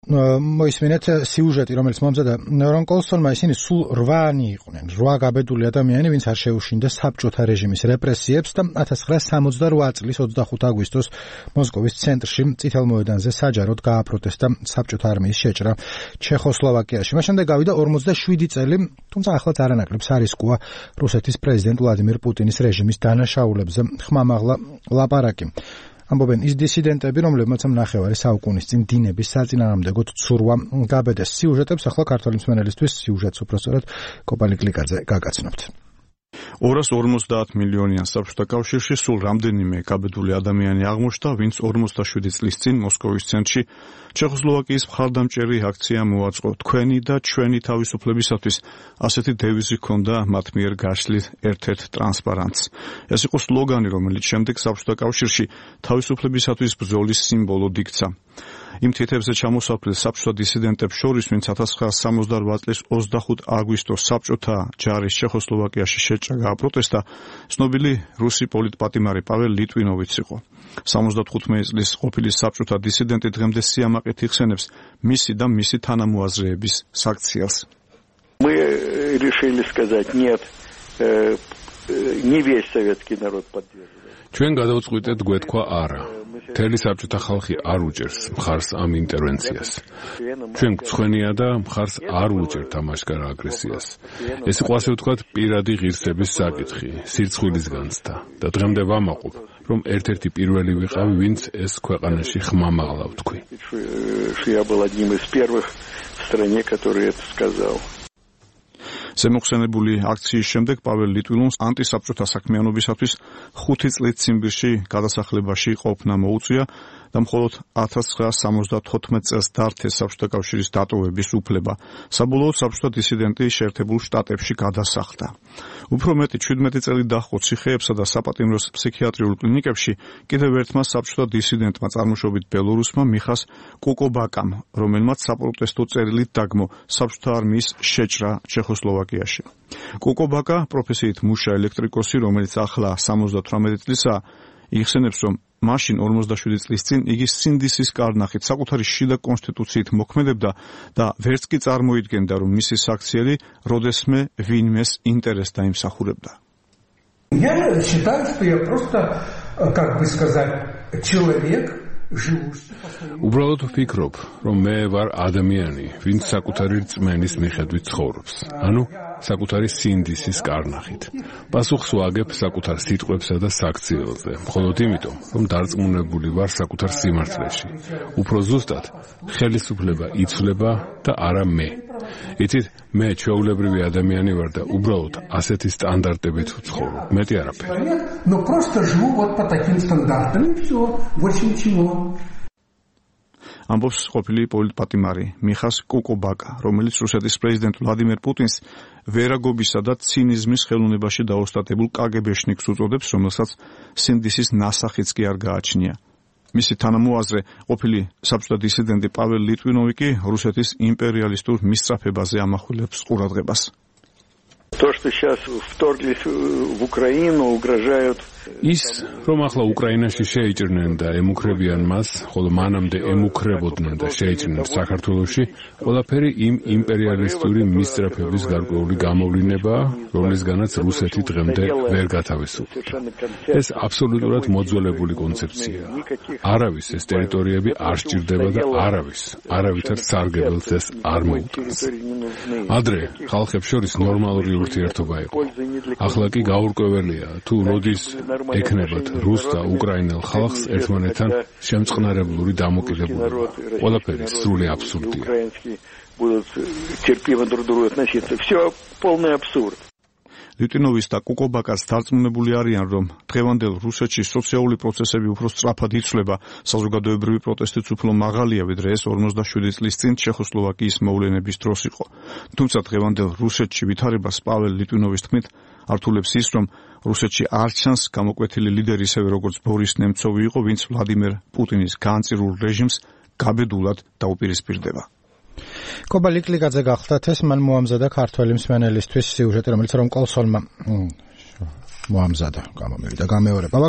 მოისმინეთ სიუჟეტი, რომელიც მომზადა რონ კოლსონმა, ისინი სულ 8 იყვნენ, 8 გაბედული ადამიანი, ვინც არ შეუშინდა საბჭოთა რეჟიმის რეპრესიებს და 1968 წლის 25 აგვისტოს მოსკოვის ცენტრში წითელ მოედანზე საჯაროდ გააპროტესტა საბჭოთა არმიის შეჭრა ჩეხოსლოვაკიაში. მას შემდეგ გავიდა 47 წელი, თუმცა ახლაც არანაკლებ სარისკოა რუსეთის პრეზიდენტ ვლადიმირ პუტინის რეჟიმის დანაშაულებზე ხმამაღლა ლაპარაკი. ამბობენ ის დისიდენტები, რომლებმაც ნახევარი საუკუნის წინ დინების საწინააღმდეგოდ ცურვა გაბედეს. სიუჟეტებს ახლა ქართველი მსმენელისთვის სიუჟეტს უпростоრად კოპალი კლიკაძე გაგაცნობთ. 250 მილიონიან საბჭოთა კავშირში სულ რამდენიმე გაბედული ადამიანი აღმოჩნდა, ვინც 47 წლის წინ მოსკოვის ცენტრში ჩეხოსლოვაკიის მხარდამჭერი აქცია მოაწყო. თქვენი და ჩვენი თავისუფლებისათვის, ასეთი დევიზი ჰქონდა მათ მიერ გაშლილ ერთ-ერთ ტრანსპარანტს. ეს იყო სლოგანი, რომელიც შემდეგ საბჭოთა კავშირში თავისუფლებისათვის ბრძოლის სიმბოლოდ იქცა. იმ თითებზე ჩამოსაფრთხილ საბჭოთა დისიდენტებს შორის, ვინც 1968 წლის 25 აგვისტოს საბჭოთა ჯარის ჩეხოსლოვაკიაში შეჭრა გააპროტესტა, ცნობილი რუსი პოლიტპატიმარი პაվել ლიტვინოვიც იყო. 75 წლის ყოფილი საბჭოთა დისიდენტი დღემდე სიამაყით იხსენებს მისი და მისი თანამოაზრეების საქციელს. Мы решили сказать нет, не весь советский народ поддерживает. ჩვენ გადავწყვიტეთ გვეთქვა არა. მთელი საბჭოთა ხალხი არ უჭერს მხარს ამ ინტერვენციას. ჩვენ გცხვენია და მხარს არ უჭერთ ამ აშკარა აგრესიას. ეს იყო ასე ვთქვათ პირადი ღირსების საკითხი, სირცხვილის განცდა და დღემდე ვამაყობ, რომ ერთ-ერთი პირველი ვიყავი, ვინც ეს ქვეყანაში ხმამაღლა ვთქვი. Я был одним из первых в стране, который это сказал. ზემოხსენებული აქციის შემდეგ პაվել ლიტვინოვს ანტისაბჭოთა საქმიანობისათვის 5 წლით ციმბირში გადასახლებაში ყოფნა მოუწია და მხოლოდ 1974 წელს დართეს საბჭოთა კავშირის დატოვების უფლება. საბოლოოდ საბჭოთა დისიდენტი შეერთებულ შტატებში გადასახლდა. უფრო მეტი 17 წელი დაჰყო ციხეებსა და საპატიმროს ფსიქიატრიულ კლინიკებში კიდევ ერთმა საბჭოთა დისიდენტმა წარმოშობით ბელორუსმა მიხას კუკობაკამ, რომელმაც საპროტესტო წერილით დაგმო საბჭოთა არმიის შეჭრა ჩეხოსლოვაკიაში. კუკობაკა პროფესიით მუშა ელექტრიკოსი, რომელიც ახლა 78 წლისაა, იხსენებს, რომ მაშინ 47 წლის წინ იგი სინდისის კარნახით საკუთარი შიდა კონსტიტუციით მოქმედებდა და ვერც კი წარმოიდგენდა, რომ მისი საქციელი როდესმე ვინმეს ინტერესს დაიმსახურებდა. Я считаю, что я просто, как бы сказать, человек, живущий. უბრალოდ ვფიქრობ, რომ მე ვარ ადამიანი, ვინც საკუთარი რწმენის მიხედვით ცხოვრობს. ანუ საკუთარი სინდისის კარნახით. პასუხს ვაგებ საკუთარ სიტყვებსა და საქციელზე, მხოლოდ იმიტომ, რომ დარწმუნებული ვარ საკუთარ სიმართლეში. უფრო ზუსტად, ხელისუფლება იცვლება და არა მე. იცით, მე ჩვეულებრივი ადამიანი ვარ და უბრალოდ ასეთი სტანდარტებით ვცხოვრობ, მეტი არაფერი. Но просто живу вот по таким стандартам и всё, больше ничего. ამბობს ყოფილი პოლიტპატიმარი მიხას კუკობაკა, რომელიც რუსეთის პრეზიდენტ ვლადიმერ პუტინს ვერაგობისა და ცინიზმის ხელოვნებაში დაოსტატებულ კგბ-შნიკს უწოდებს, რომელსაც სინდისის ნასახიც კი არ გააჩნია. მისი თანამოაზრე ყოფილი საბჭოთა დისიდენტი პაվել ლიტვინოვი კი რუსეთის იმპერიალისტურ მისწრაფებაზე ამახვილებს ყურადღებას. То, что сейчас вторглись в Украину, угрожают. ის, რომ ახლა უკრაინაში შეიჭრნენ და ემუქრებიან მას, ხოლო მანამდე ემუქრებოდნენ და შეიჭრნენ საქართველოში, ყველაფერი იმ იმპერიალისტური მისწრაფების გარკვეული გამოვლინებაა, რომლისგანაც რუსეთი დღემდე ვერ გათავისუფლდა. ეს აბსოლუტურად მოძველებული კონცეფციაა. არავის ეს ტერიტორიები არ სჭირდება და არავითარ სარგებელს ეს არ მოუტანს. ადრე ხალხებს შორის ნორმალური ურთიერთობა იყო. ახლა კი გაურკვეველია, თუ როდის ეკნებათ რუს და უკრაინელ ხალხს ერთმანეთთან შემწყნარებლური დამოკიდებულება. ყველაფერი სრული აბსურდია. ლიტვინოვის და კუკობაკას დარწმუნებული არიან, რომ დღევანდელ რუსეთში სოციალური პროცესები უფრო სწრაფად იცვლება, საზოგადოებრივი პროტესტიც უფრო მაღალია, ვიდრე ეს 47 წლის წინ ჩეხოსლოვაკიის მოვლენების დროს იყო. თუმცა დღევანდელ რუსეთში ვითარებას პაվել ლიტვინოვის თქმით ართულებს ის, რომ რუსეთში არ ჩანს გამოკვეთილი ლიდერი ისევე როგორც ბორის ნემცოვი იყო, ვინც ვლადიმერ პუტინის განწირულ რეჟიმს გაბედულად დაუპირისპირდება. კოპალი კლიკაძე გახლდათ ეს, მან მოამზადა ქართველი მსმენელისთვის სიუჟეტი, რომელიც რომ კოლსონმა მოამზადა, გამომივიდა გამეორება.